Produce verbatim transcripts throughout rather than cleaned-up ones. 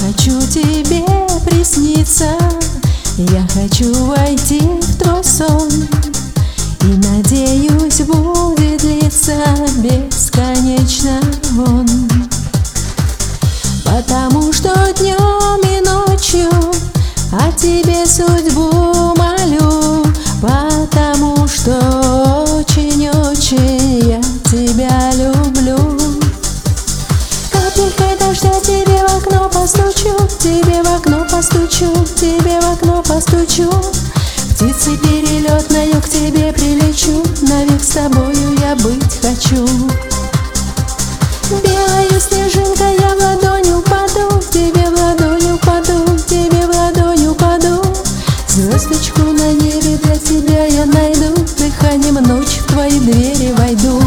хочу тебе присниться, я хочу войти в твой сон, и надеюсь, будет длиться бесконечно он. Потому что днем и ночью о тебе судьбу молю, потому что очень-очень я тебя люблю. Капелькой дождя тебе в окно постучу, тебе в окно постучу, тебе в окно постучу. Птицей перелетною к тебе прилечу, навек с тобою я быть хочу. Белая снежинка, я в ладонь упаду, тебе в ладонь упаду, тебе в ладонь упаду. Звездочку на небе для тебя я найду, дыханием ночи в твои двери войду.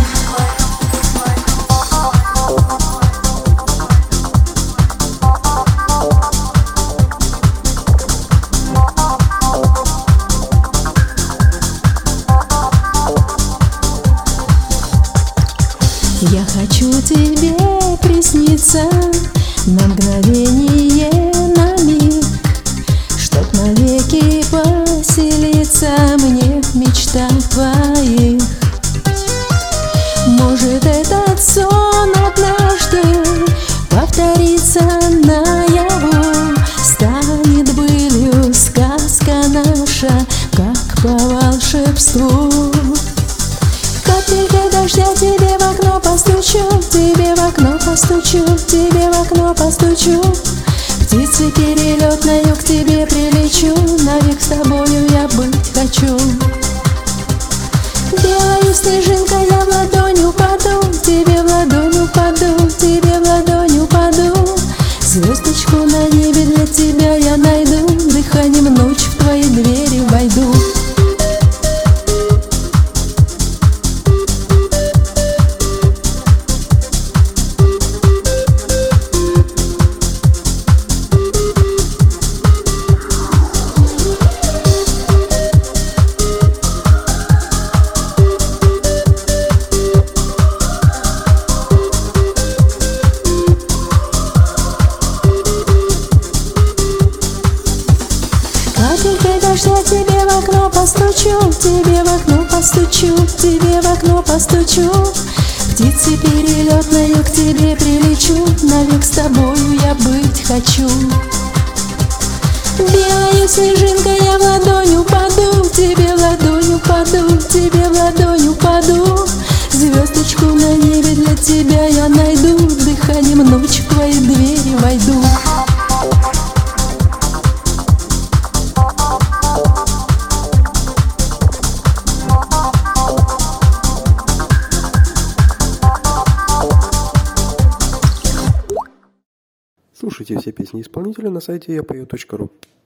Я хочу тебе присниться на мгновение, на миг, чтоб навеки поселиться мне в мечтах твоих. Может, этот сон однажды повторится наяву, станет былью сказка наша, как по волшебству. Капелькой дождя тебе в окно постучу, тебе в окно постучу, тебе в окно постучу. Птицей перелетною к тебе прилечу, навек с тобою я быть хочу. Белая снежинка, я в ладонь упаду, тебе в ладонь упаду, тебе в ладонь упаду. Звездочку на небе для тебя я найду, дыханием ночи в твои двери войду. Капелькой дождя тебе в окно постучу, тебе в окно постучу, тебе в окно постучу. Птицей перелетною к тебе прилечу, навек с тобою я быть хочу. Белая снежинка, я в ладонь упаду, тебе в ладонь упаду, тебе в ладонь упаду. Звездочку на небе для тебя я найду, дыханием ночи в твои двери войду. Слушайте все песни исполнителя на сайте я пою точка ру.